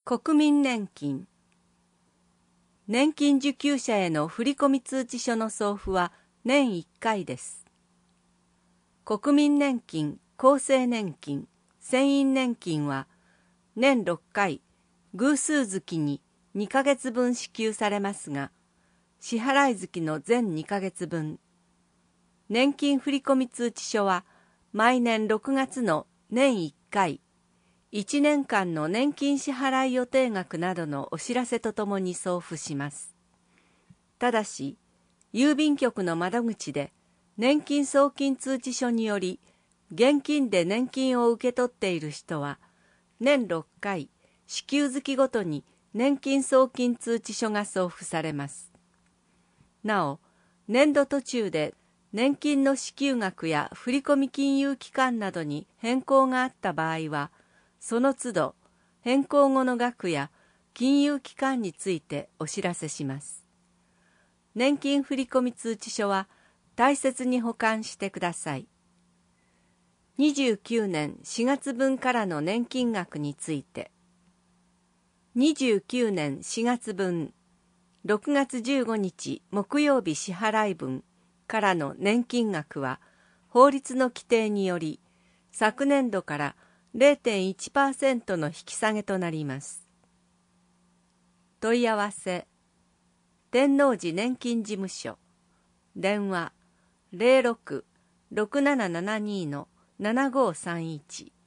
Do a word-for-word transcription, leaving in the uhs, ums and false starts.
国民年金。年金受給者への振込通知書の送付は年いっかいです。国民年金、厚生年金、船員年金は年ろっかい、偶数月ににかげつぶん支給されますが、支払い月の全にかげつぶん。年金振込通知書は毎年ろくがつの年いっかい、いちねんかんの年金支払い予定額などのお知らせとともに送付します。ただし、郵便局の窓口で年金送金通知書により現金で年金を受け取っている人は、年ろっかい、支給月ごとに年金送金通知書が送付されます。なお、年度途中で年金の支給額や振込金融機関などに変更があった場合は、その都度変更後の額や金融機関についてお知らせします。年金振込通知書は大切に保管してください。にじゅうきゅうねんしがつぶんからの年金額について、にじゅうきゅうねんしがつぶん、ろくがつじゅうごにち木曜日支払い分からの年金額は法律の規定により昨年度から れいてんいちパーセント の引き下げとなります。問い合わせ天王寺年金事務所電話 ゼロろく ろくなななに のななごさんいち